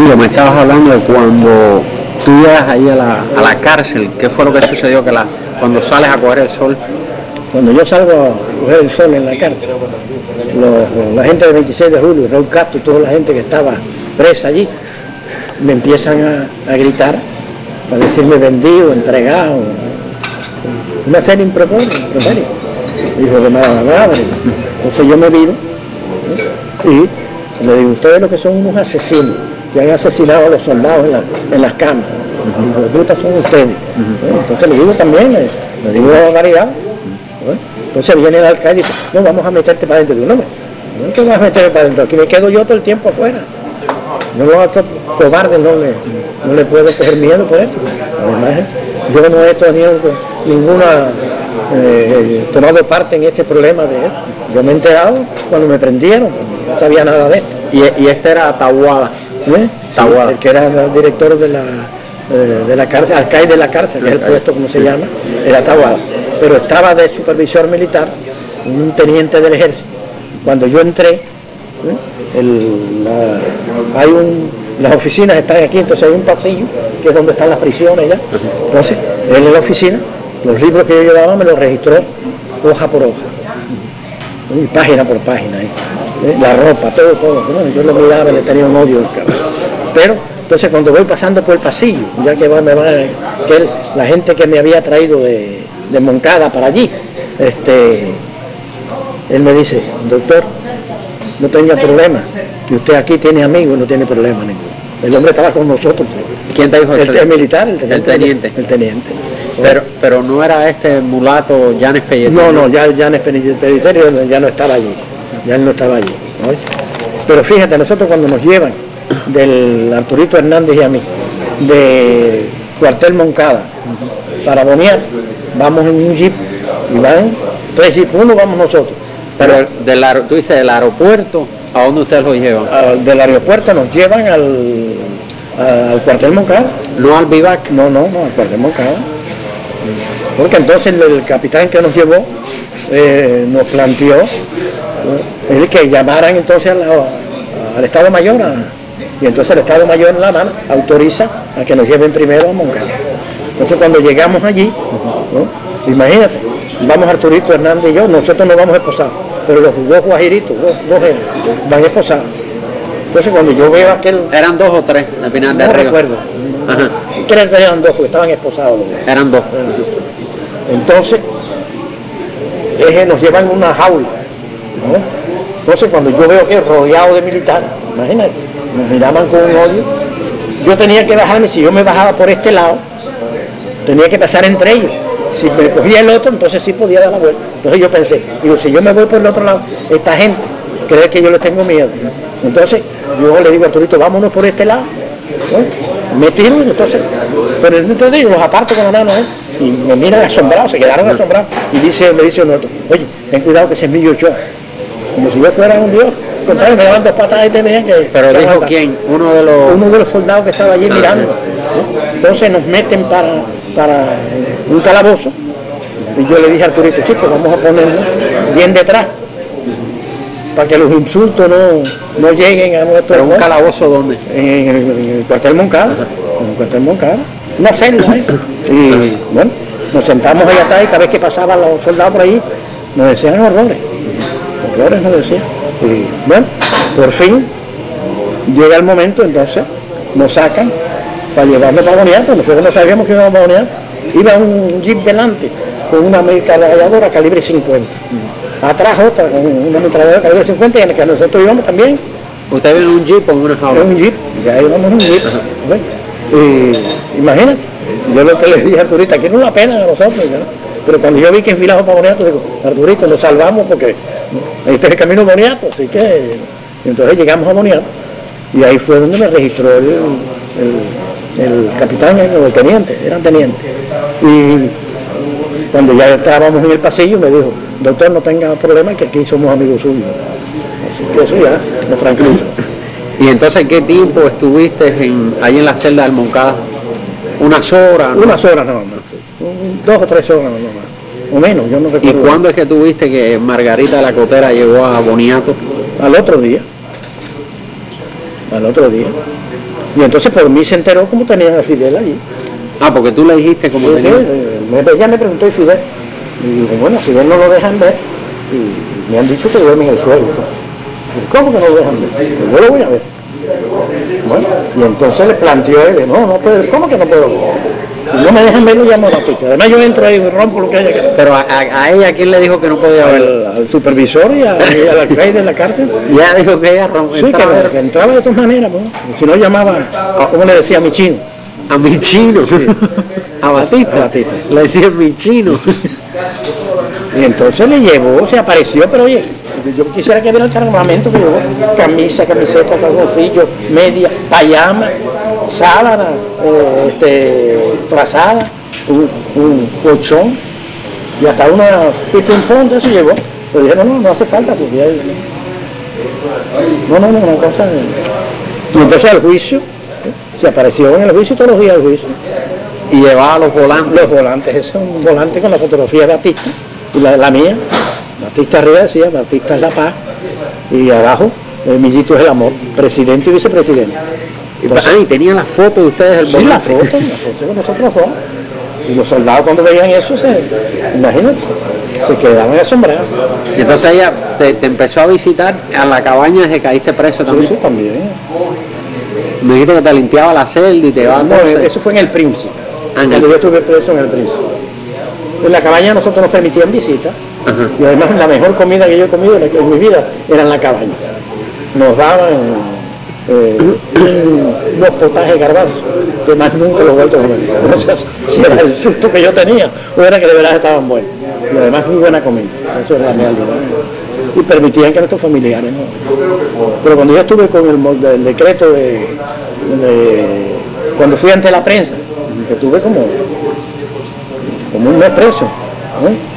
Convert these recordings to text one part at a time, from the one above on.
Mira, me estabas hablando de cuando tú llegas ahí a la cárcel. ¿Qué fue lo que sucedió cuando sales a coger el sol? Cuando yo salgo a coger el sol en la cárcel, la gente del 26 de julio, Raúl Castro y toda la gente que estaba presa allí, me empiezan a gritar, a decirme vendido, entregado, una serie improperio, hijo de mala madre. Entonces yo me viro y le digo, ustedes lo que son unos asesinos, que han asesinado a los soldados en las camas, hijos de puta son ustedes. Entonces le digo también, le digo la barbaridad. Entonces viene el alcalde y dice, no, vamos a meterte para adentro. Digo, no, ¿qué vas a meterme para adentro? Aquí me quedo yo todo el tiempo afuera. No, a estos cobardes no le puedo coger miedo por esto. Además, yo no he tenido tomado parte en este problema de él. Yo me he enterado cuando me prendieron, no sabía nada de esto. Y este era Taboada. Taboada. Sí, el que era el director de la cárcel, alcaide de la cárcel, que es el puesto como se llama, era Taboada. Pero estaba de supervisor militar, un teniente del ejército. Cuando yo entré, las oficinas están aquí, entonces hay un pasillo, que es donde están las prisiones ya. Entonces, él en la oficina, los libros que yo llevaba me los registró hoja por hoja, y página por página, la ropa, todo. Bueno, yo lo miraba, le tenía un odio al cabrón. Pero, entonces cuando voy pasando por el pasillo, ya que la gente que me había traído de Moncada para allí, él me dice, doctor, no tenga problemas, que usted aquí tiene amigos, no tiene problema ninguno. El hombre estaba con nosotros. ¿Quién te dijo eso? El militar, el teniente. El teniente. Pero no era este mulato Llanes Pelletero. No, ya Llanes Pelletero ya no estaba allí. Ya él no estaba allí, ¿no? Pero fíjate, nosotros cuando nos llevan del Arturito Hernández y a mí, de Cuartel Moncada, para Boniat, vamos en un jeep, y van 3 jeeps, uno vamos nosotros. Pero tú dices del aeropuerto, ¿a dónde ustedes lo llevan? Del aeropuerto nos llevan al Cuartel Moncada. ¿No al vivac? No, al Cuartel Moncada. Porque entonces el capitán que nos llevó nos planteó el que llamaran entonces al Estado Mayor, y entonces el Estado Mayor en La Habana autoriza a que nos lleven primero a Moncada. Entonces cuando llegamos allí, ¿no? Imagínate, vamos Arturito Hernández y yo, nosotros no vamos esposados, pero los dos guajiritos, dos van esposados. Entonces cuando yo veo aquel... ¿Eran 2 o 3 al final de No Río? recuerdo. Creo que eran 2 porque estaban esposados los dos. Eran 2. Entonces, nos llevan en una jaula, ¿no? Entonces cuando yo veo que rodeado de militares, imagínate, nos miraban con un odio. Yo tenía que bajarme, si yo me bajaba por este lado, tenía que pasar entre ellos. Si me cogía el otro, entonces sí podía dar la vuelta. Entonces yo pensé, digo, si yo me voy por el otro lado, esta gente cree que yo les tengo miedo. Entonces yo le digo a Arturito, vámonos por este lado, ¿no? Me tiro, pero entonces yo los aparto con la mano, y me miran asombrados, se quedaron asombrados, y me dice uno otro, oye, ten cuidado que ese es Millo Ochoa, como si yo fuera un dios, contrario, me daban 2 patadas y tenían que... Pero dijo quién, uno de los soldados que estaba allí mirando, ¿no? Entonces nos meten para un calabozo, y yo le dije a Arturito, chicos, vamos a ponernos bien detrás, para que los insultos no lleguen a nuestro... ¿Pero un calabozo dónde? En el Cuartel Moncada, en el Cuartel Moncada, una celda, y bueno, nos sentamos allá atrás y cada vez que pasaban los soldados por ahí, nos decían horrores nos decían. Y bueno, por fin llega el momento, entonces nos sacan para llevarnos para Boniato. Nosotros no sabíamos que íbamos a Boniato. Iba un jeep delante con una ametralladora calibre 50. Atrás otra con una ametralladora calibre 50 y en el que nosotros íbamos también. ¿Usted viene en un jeep o en una jaula? En un jeep, ya íbamos en un jeep. Y imagínate, yo lo que les dije a Arturito, aquí no es una pena a nosotros, ¿no? Pero cuando yo vi que enfilamos para Boniato, digo, Arturito, nos salvamos porque este es el camino a Boniato, así que... Entonces llegamos a Boniato y ahí fue donde me registró el capitán o el teniente, eran tenientes. Y cuando ya estábamos en el pasillo me dijo, doctor, no tenga problema, que aquí somos amigos suyos. Así que eso ya nos tranquiliza. ¿Y entonces qué tiempo estuviste ahí en la celda del Moncada? ¿Unas horas? ¿No? Unas horas nada más. 2 o 3 horas nada más. O menos, yo no recuerdo. ¿Y cuándo es que tuviste que Margarita la Cotera llegó a Boniato? Al otro día. al otro día. Y entonces por mí se enteró cómo tenían a Fidel allí. Ah, porque tú le dijiste cómo tenía. Ella me preguntó, ¿y Fidel? Y digo, bueno, Fidel no lo dejan ver. Y me han dicho que duerme en el suelo. ¿Cómo que no lo dejan ver? Yo lo voy a ver. Bueno, y entonces le planteó él, no puedo, ¿cómo que no puedo ver? Si no me dejan verlo, llamo a Batista. Además yo entro ahí y rompo lo que haya que... Pero a ella, ¿quién le dijo que no podía verlo? Al supervisor y al alcaide de la cárcel. Y ella dijo que ella sí, que entraba de todas maneras, pues. Si no llamaba, ¿cómo le decía? A mi chino. A mi chino. Sí. A Batista. A Batista. Le decía mi chino. Y entonces le llevó, se apareció, pero oye, yo quisiera que viera el cargamento que llevó. Camisa, camiseta, calzoncillo, media, payama, sábana, frazada, un colchón y hasta una pipín de eso llevó. Pero dije, no hace falta. Si no, una cosa. Y entonces al juicio, se apareció en el juicio todos los días al juicio. Y llevaba los volantes. Los volantes, ese es un volante con la fotografía de Batista y la mía. Batista arriba decía, Batista es la paz, y abajo, Millito es el amor, presidente y vicepresidente. Entonces, y tenía la foto de ustedes del volante. Sí, la foto de nosotros dos. Y los soldados cuando veían eso, imagínate, se quedaban asombrados. Y entonces ella te empezó a visitar a la cabaña desde que caíste preso también. Sí, también. Me dijiste que te limpiaba la celda y te llevaba... No, eso fue en el Príncipe, cuando yo estuve preso en el Príncipe. En la cabaña nosotros nos permitían visitas. Ajá. Y además la mejor comida que yo he comido en mi vida era en la cabaña. Nos daban unos potajes garbanzos, que más nunca los he vuelto a comer. No sé si era el susto que yo tenía o era que de verdad estaban buenos. Y además muy buena comida, eso era la realidad. Y permitían que nuestros familiares, ¿no? Pero cuando yo estuve con el decreto cuando fui ante la prensa, que estuve como un mes preso, ¿no?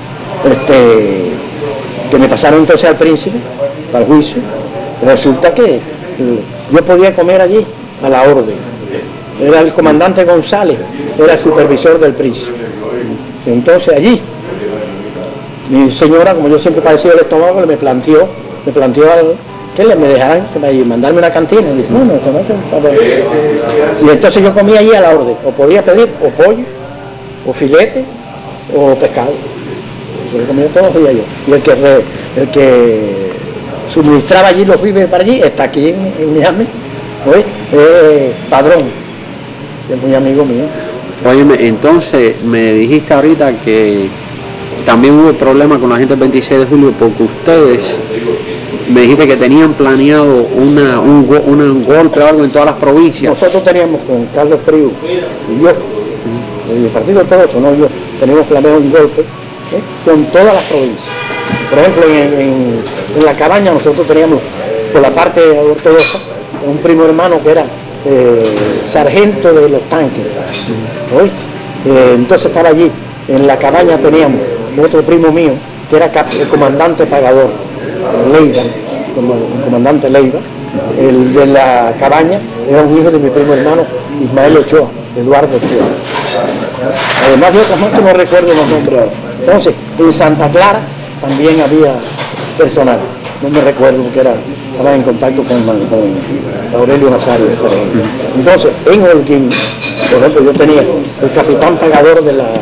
Que me pasaron entonces al Príncipe para el juicio. Resulta que yo podía comer allí a la orden. Era el comandante González, era el supervisor del Príncipe. Entonces allí mi señora, como yo siempre padecí del estómago, me planteó que me dejaran mandarme una cantina. Y dice, no, esto no es un favor. Y entonces yo comía allí a la orden. O podía pedir o pollo, o filete, o pescado. Yo comía todos los días yo. Y el que suministraba allí los víveres para allí está aquí en Miami, Padrón, que es muy amigo mío. Oye, entonces me dijiste ahorita que también hubo problemas con la gente del 26 de julio porque ustedes me dijiste que tenían planeado un golpe o algo en todas las provincias. Nosotros teníamos con Carlos Priu y yo, el partido de todos, no yo, teníamos planeado un golpe con todas las provincias. Por ejemplo, en la cabaña nosotros teníamos por la parte ortodoxa un primo hermano que era sargento de los tanques, ¿oíste? Entonces estaba allí, en la cabaña teníamos otro primo mío que era el comandante pagador, Leiva, el comandante Leiva. El de la cabaña era un hijo de mi primo hermano Ismael Ochoa, Eduardo Ochoa. Además de otras más que no recuerdo los nombres ahora. Entonces, en Santa Clara también había personal, no me recuerdo porque estaba en contacto con Aurelio Nazario. Entonces, en Holguín, por ejemplo, yo tenía el capitán pagador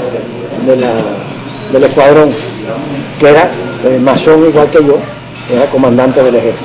del escuadrón, que era masón igual que yo, era comandante del ejército.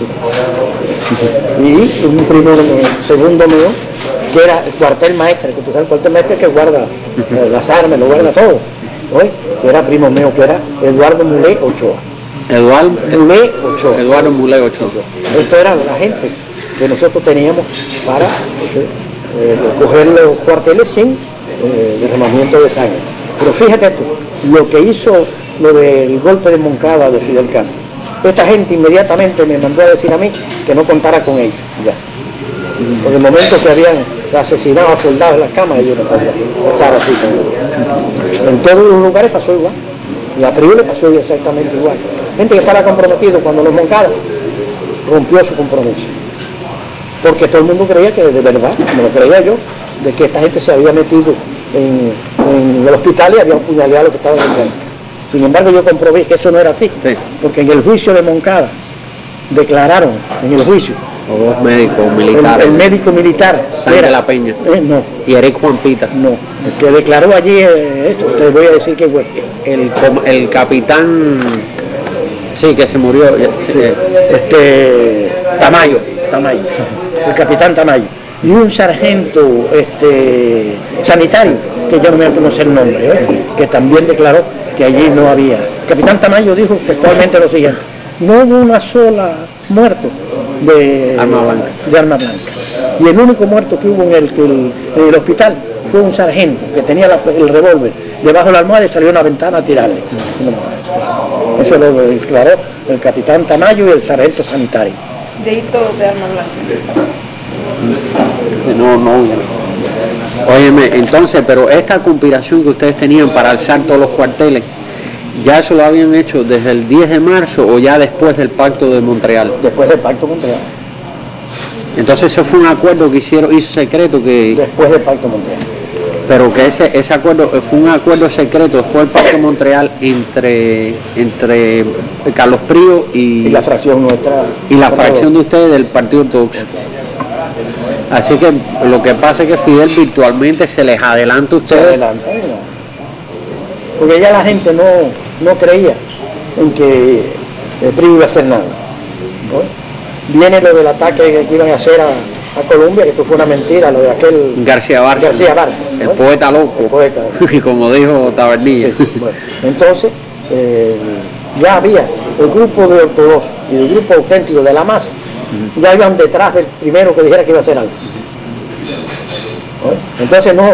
Y un primo segundo mío, que era el cuartel maestre, que tú sabes el cuartel maestre que guarda las armas, lo guarda todo, que era primo mío, que era Eduardo Mulé Ochoa. Eduardo Mulé Ochoa. Esto era la gente que nosotros teníamos para coger los cuarteles sin derramamiento de sangre. Pero fíjate tú, lo que hizo lo del golpe de Moncada de Fidel Castro, esta gente inmediatamente me mandó a decir a mí que no contara con ellos, ya. Porque en el momento que habían asesinado a soldados en las cámaras, yo no podía estar así. En todos los lugares pasó igual. Y a Priu le pasó exactamente igual. Gente que estaba comprometido cuando los Moncada rompió su compromiso. Porque todo el mundo creía que de verdad, me lo creía yo, de que esta gente se había metido en el hospital y había apuñaleado a los que estaban enfermos. Sin embargo, yo comprobé que eso no era así. Sí. Porque en el juicio de Moncada declararon, en el juicio, O dos médicos militares. El médico militar. Sáenz de la Peña. No. Y Eric Juan Pita. No. El que declaró allí esto, te voy a decir que fue. El capitán, sí, que se murió. Sí. Tamayo. El capitán Tamayo. Y un sargento sanitario, que yo no me conocer el nombre, que también declaró que allí no había. El capitán Tamayo dijo textualmente lo siguiente: no hubo una sola muerto de arma blanca. Y el único muerto que hubo en el hospital fue un sargento que tenía el revólver debajo de la almohada y salió a una ventana a tirarle. Eso lo declaró el capitán Tamayo y el sargento sanitario. Dedito de arma blanca. No. Óyeme, entonces, pero esta conspiración que ustedes tenían para alzar todos los cuarteles, ¿ya eso lo habían hecho desde el 10 de marzo o ya después del Pacto de Montreal? Después del Pacto de Montreal. Entonces ese fue un acuerdo que hizo secreto que... Después del Pacto de Montreal. Pero que ese acuerdo fue un acuerdo secreto después del Pacto de Montreal entre Carlos Prío y la fracción nuestra. Y la fracción de ustedes del Partido Ortodoxo. Así que lo que pasa es que Fidel virtualmente se les adelanta a ustedes. Se adelanta, porque ya la gente no creía en que Prío iba a hacer nada, ¿no? Viene lo del ataque que iban a hacer a Colombia, que esto fue una mentira, lo de aquel García Barça, ¿no? el poeta loco, el poeta. Como dijo Tabernilla. Sí, bueno. Entonces ya había el grupo de ortodoxos y el grupo auténtico de la masa, ya iban detrás del primero que dijera que iba a hacer algo. ¿No? Entonces no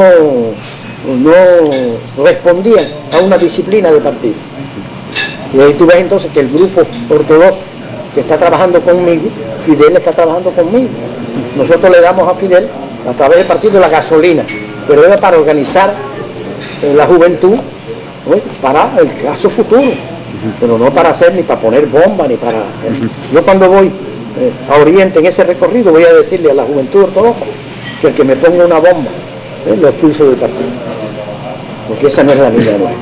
respondían a una disciplina de partido. Y ahí tú ves entonces que el grupo ortodoxo que está trabajando conmigo, Fidel está trabajando conmigo. Nosotros le damos a Fidel, a través del partido, la gasolina, pero era para organizar la juventud, ¿no? Para el caso futuro, pero no para hacer ni para poner bombas, ni para... Yo cuando voy a Oriente en ese recorrido voy a decirle a la juventud ortodoxa que el que me ponga una bomba, lo expulso del partido, porque esa no es la línea nuestra.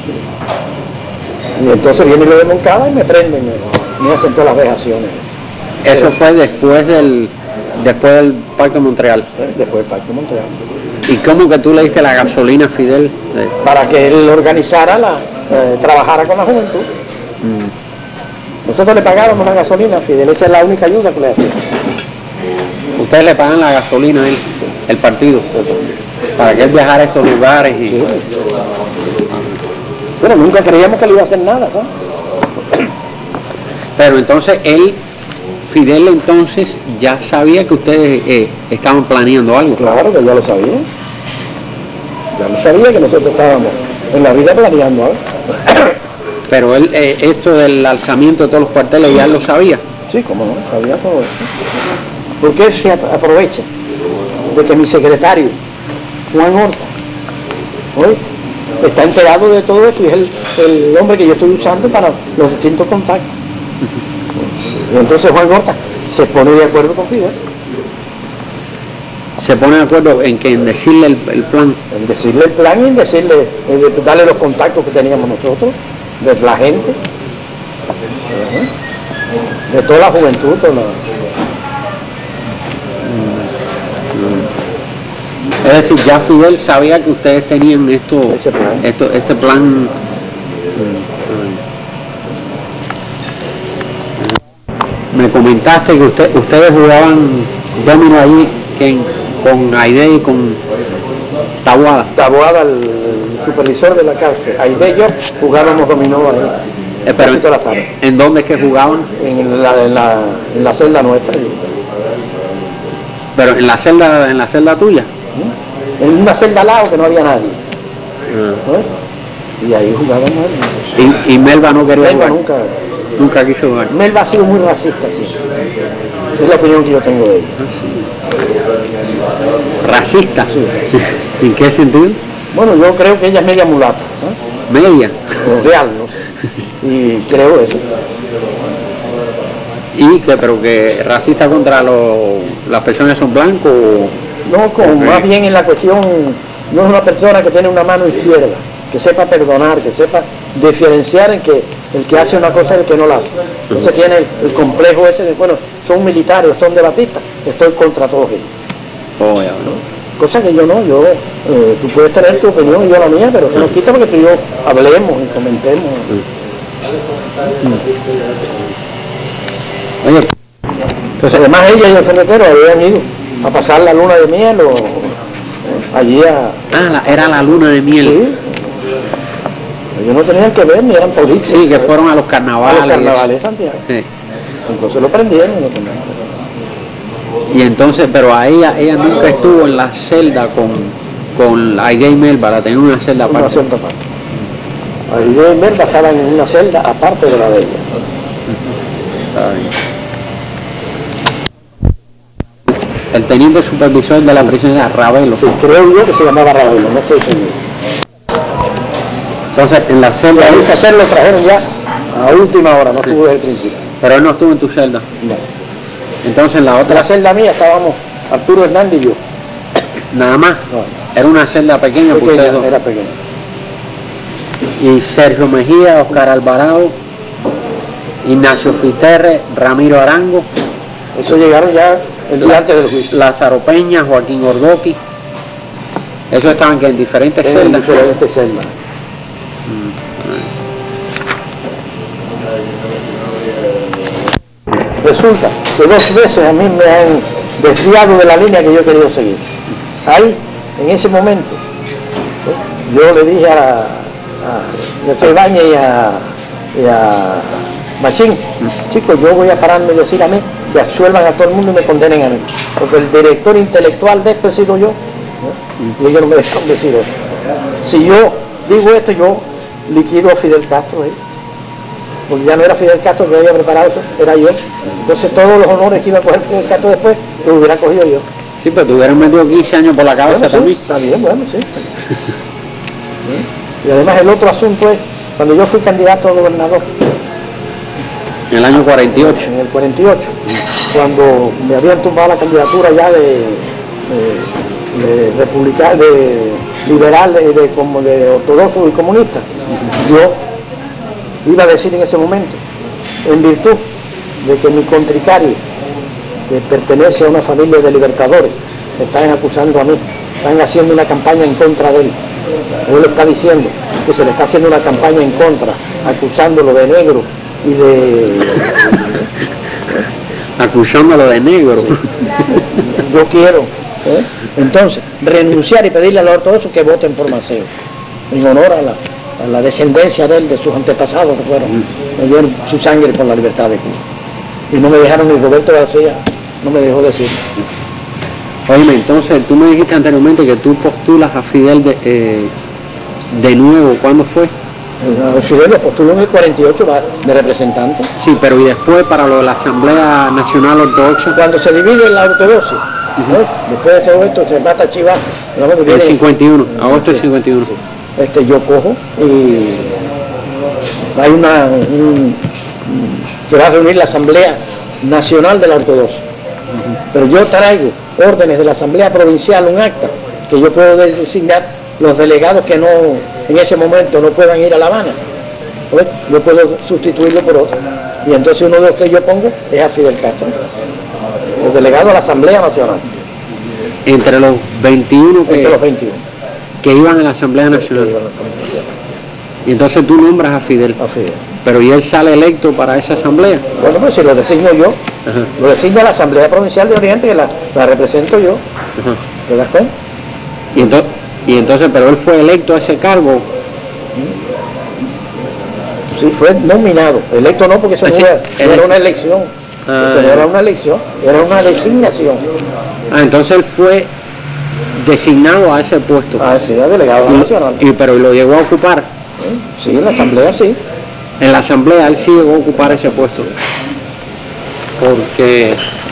Y entonces viene lo de Moncada y me prenden, me hacen todas las vejaciones. Eso fue después del Pacto de Montreal. Después del Pacto de Montreal. ¿Y cómo que tú le diste la gasolina a Fidel? Para que él organizara, trabajara con la juventud. Nosotros le pagábamos la gasolina a Fidel, esa es la única ayuda que le hacía. Ustedes le pagan la gasolina a él, el partido, para que él viajara a estos lugares y... Sí. Pero nunca creíamos que le iba a hacer nada, ¿sabes? Pero entonces Fidel entonces ya sabía que ustedes estaban planeando algo. Claro que ya lo sabía. Ya lo sabía que nosotros estábamos en la vida planeando algo. Pero él, esto del alzamiento de todos los cuarteles, ya lo sabía. Sí, cómo no, sabía todo eso. Porque él se aprovecha de que mi secretario, Juan Horta, está enterado de todo esto y es el hombre que yo estoy usando para los distintos contactos. Y entonces Juan Horta se pone de acuerdo con Fidel. Se pone de acuerdo en decirle el plan. En decirle el plan y en decirle, darle los contactos que teníamos nosotros, de la gente, de toda la juventud. Es decir, ya Fidel sabía que ustedes tenían este plan. Me comentaste que ustedes jugaban dominó allí con Aide y con Taboada. Taboada, el supervisor de la cárcel. Aide y yo jugábamos dominó ahí. Pero ¿en dónde es que jugaban? En la celda nuestra. Pero en la celda tuya. En una celda al lado que no había nadie. Y ahí jugábamos. Y Melba no quería jugar. Nunca quiso jugar. Melba ha sido muy racista, sí. Es la opinión que yo tengo de ella. ¿Racista? Sí. ¿En qué sentido? Bueno, yo creo que ella es media mulata, ¿sabes? ¿Media? O real, no sé. Y creo eso. ¿Y qué? ¿Pero que racista contra las personas que son blancos? No, más bien en la cuestión, no es una persona que tiene una mano izquierda, que sepa perdonar, que sepa diferenciar en que el que hace una cosa y el que no la hace. Entonces tiene el complejo ese de, bueno, son militares, son de Batista, estoy contra todos ellos. Oh, ya. ¿No? Cosa que yo no, tú puedes tener tu opinión y yo la mía, pero que no quita porque tú y yo hablemos y comentemos. Oye, entonces además ella y el ferretero habían ido a pasar la luna de miel allí a... era la luna de miel. Sí. Ellos no tenían que ver ni eran políticos. Sí, que fueron a los carnavales. A los carnavales de Santiago. Sí. Entonces lo prendieron. Y entonces, pero a ella nunca estuvo en la celda con Aide y Melba para tener una celda aparte. Una celda aparte. Aide y Melba estaban en una celda aparte de la de ella. Está bien. El teniente supervisor de la prisión era Ravelo. Sí, creo yo que se llamaba Ravelo, no estoy seguro. Entonces, en la celda... Y a hacer lo trajeron ya a última hora, no estuvo desde el principio. Pero él no estuvo en tu celda. No. Entonces, en la En otra... la celda mía estábamos Arturo Hernández y yo. Nada más. No. Era una celda pequeña, porque ustedes dos. Era pequeña. Y Sergio Mejía, Oscar Alvarado, Ignacio Fiterre, Ramiro Arango. Eso llegaron ya el día antes del juicio. Lázaro Peña, Joaquín Ordoqui. Esos estaban que en diferentes celdas. En diferentes celdas. Resulta que 2 veces a mí me han desviado de la línea que yo he querido seguir. Ahí, en ese momento, yo le dije a García Ibáñez y a Machín, chicos, yo voy a pararme y decir a mí que absuelvan a todo el mundo y me condenen a mí, porque el director intelectual de esto he sido yo, ¿no? Y ellos no me dejan decir eso. Si yo digo esto, yo liquido a Fidel Castro, porque ya no era Fidel Castro que había preparado eso, era yo. Entonces todos los honores que iba a coger Fidel Castro después, los hubiera cogido yo. Sí, pero te hubieran metido 15 años por la cabeza Bueno, también. sí, está bien, bueno, sí. Y además el otro asunto es, cuando yo fui candidato a gobernador, En el año 48. en el 48, cuando me habían tumbado la candidatura ya de republicano, de liberal, de ortodoxo y comunista, yo iba a decir en ese momento, en virtud de que mi contricario, que pertenece a una familia de libertadores, me están acusando a mí, están haciendo una campaña en contra de él. Él está diciendo que se le está haciendo una campaña en contra, acusándolo de negro y de... Acusándolo de negro. Sí. Yo quiero, entonces, renunciar y pedirle a los ortodoxos que voten por Maceo, en honor a la descendencia de él, de sus antepasados que fueron, me dieron su sangre por la libertad de Cuba. Y no me dejaron, ni Roberto García no me dejó decir. Oye, entonces tú me dijiste anteriormente que tú postulas a Fidel de nuevo. ¿Cuándo fue? Fidel lo postuló en el 48 de representante. Sí, pero y después para lo de la Asamblea Nacional Ortodoxa. Cuando se divide la ortodoxia, después de todo esto se mata Chivas. El 51, agosto del 51. Yo cojo y hay que va a reunir la Asamblea Nacional de la Ortodoxia. Pero yo traigo órdenes de la Asamblea Provincial, un acta, que yo puedo designar los delegados que no, en ese momento no puedan ir a La Habana. ¿Ves? Yo puedo sustituirlo por otro. Y entonces uno de los que yo pongo es a Fidel Castro, el delegado a la Asamblea Nacional. Entre los 21 Entre los 21. Que iban a la Asamblea Nacional. Y entonces tú nombras a Fidel. A Fidel. Pero ¿y él sale electo para esa asamblea? Bueno, pues si lo designo yo, Ajá. lo designo a la Asamblea Provincial de Oriente, que la represento yo. Ajá. ¿Te das cuenta? Y entonces, pero él fue electo a ese cargo. Sí, fue nominado. Electo no, porque eso Sí, no era una elección. Eso no era una elección, era una designación. Entonces él fue designado a ese puesto. Sí, era delegado nacional. Pero lo llegó a ocupar. Sí, en la Asamblea sí. En la Asamblea él sí llegó a ocupar ese puesto. Porque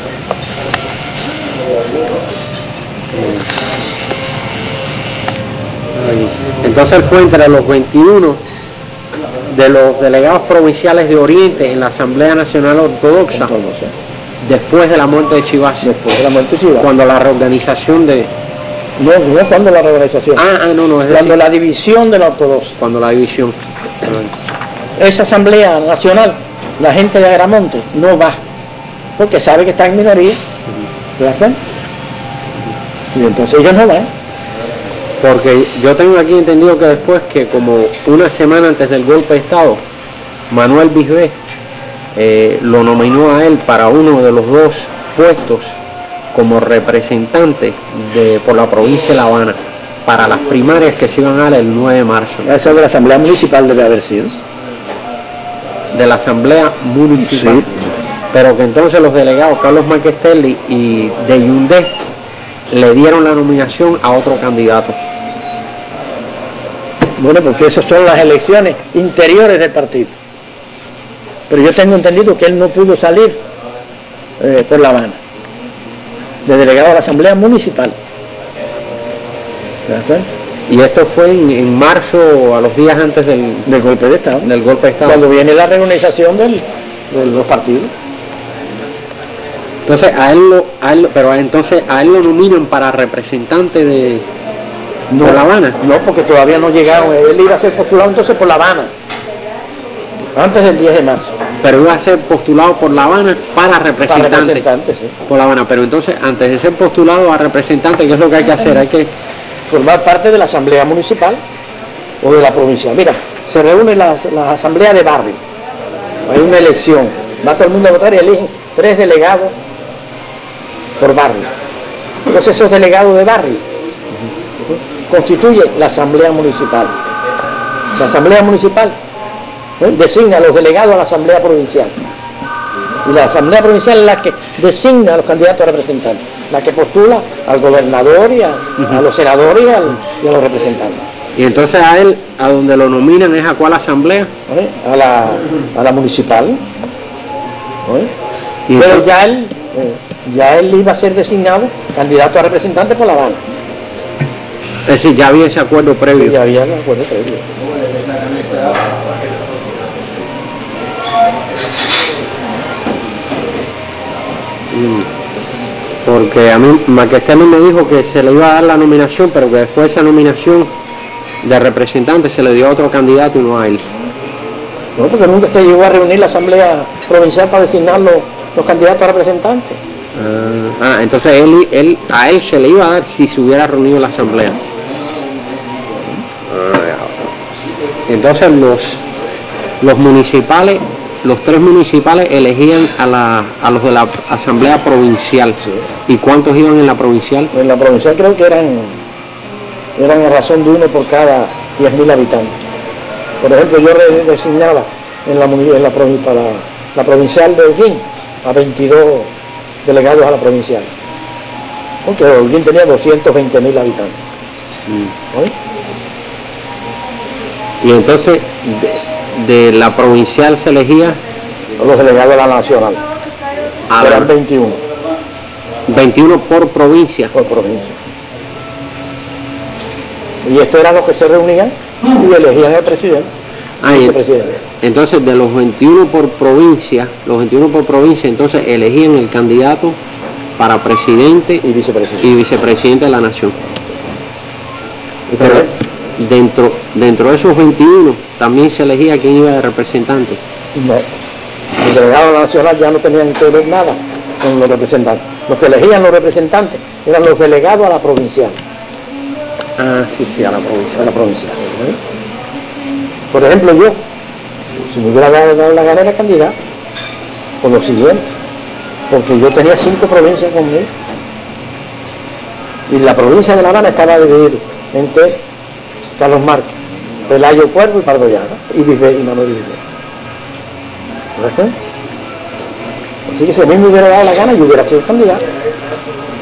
entonces él fue entre los 21 de los delegados provinciales de Oriente en la Asamblea Nacional Ortodoxa, después de la muerte de Chivas. Después de la muerte de Chivas. Cuando la reorganización de... No es cuando la reorganización. No, es cuando decir, la división de la ortodoxia. cuando la división. esa Asamblea Nacional, la gente de Agramonte no va, porque sabe que está en minoría, ¿te das cuenta? Y entonces ellos no van. Porque yo tengo aquí entendido que después, que como una semana antes del golpe de Estado, Manuel Bisbé lo nominó a él para uno de los dos puestos como representante por la provincia de La Habana, para las primarias que se iban a dar el 9 de marzo. Esa de la Asamblea Municipal debe haber sido. De la Asamblea Municipal. Sí. Pero que entonces los delegados Carlos Marquestelli y de Yundé le dieron la nominación a otro candidato. Bueno, porque esas son las elecciones interiores del partido. Pero yo tengo entendido que él no pudo salir por La Habana, de delegado a la Asamblea Municipal. ¿Te das cuenta? Y esto fue en marzo, a los días antes del golpe de Estado. Del golpe de Estado. Cuando viene la reorganización de los partidos. Entonces entonces a él lo nominan para representante de por La Habana. No, porque todavía no llegaron. Él iba a ser postulado entonces por La Habana, antes del 10 de marzo. Pero iba a ser postulado por La Habana para representante. Sí. Por La Habana. Pero entonces, antes de ser postulado a representante, ¿qué es lo que hay que hacer? Hay que formar parte de la Asamblea Municipal o de la provincia. Mira, se reúnen las asambleas de barrio. Hay una elección. Va todo el mundo a votar y eligen 3 delegados por barrio. Entonces esos delegados de barrio constituyen la Asamblea Municipal. La Asamblea Municipal designa a los delegados a la Asamblea Provincial. Y la Asamblea Provincial es la que designa a los candidatos a representantes, la que postula al gobernador y a los senadores y a los representantes. Y entonces a él, a donde lo nominan, ¿es a cuál asamblea? A la municipal. Y pero entonces, ya él iba a ser designado candidato a representante por La Habana. es decir, ya había ese acuerdo previo. Sí, ya había el acuerdo previo. Porque a mí Marquestelli me dijo que se le iba a dar la nominación, pero que después de esa nominación de representante se le dio a otro candidato y no a él. No, porque nunca se llegó a reunir la Asamblea Provincial para designar los candidatos a representantes. Entonces a él se le iba a dar si se hubiera reunido la asamblea. Entonces los municipales, los 3 municipales elegían a los de la asamblea provincial. Sí. ¿Y cuántos iban en la provincial? En la provincial creo que eran a razón de 1 por cada 10.000 habitantes. Por ejemplo, yo designaba para la provincial de Holguín a 22 delegados a la provincial, porque Holguín tenía 220.000 habitantes. Y entonces de la provincial se elegía a los delegados de la nacional, eran 21. 21 por provincia. Por provincia. Y estos eran los que se reunían y elegían al presidente, vicepresidente. Entonces de los 21 por provincia, entonces elegían el candidato para presidente y vicepresidente de la nación. Pero dentro de esos 21 también se elegía quién iba de representante. No, los delegados de la nacional ya no tenían que ver nada con los representantes. Los que elegían los representantes eran los delegados a la provincial. Sí, a la provincial. Por ejemplo, yo, si me hubiera dado la gana, era candidato, por lo siguiente, porque yo tenía 5 provincias conmigo, y la provincia de La Habana estaba dividida entre Carlos Márquez, Pelayo Cuervo y Pardo Llaga, y Manuel Bisbé. ¿Verdad? Así que si a mí me hubiera dado la gana, yo hubiera sido candidato.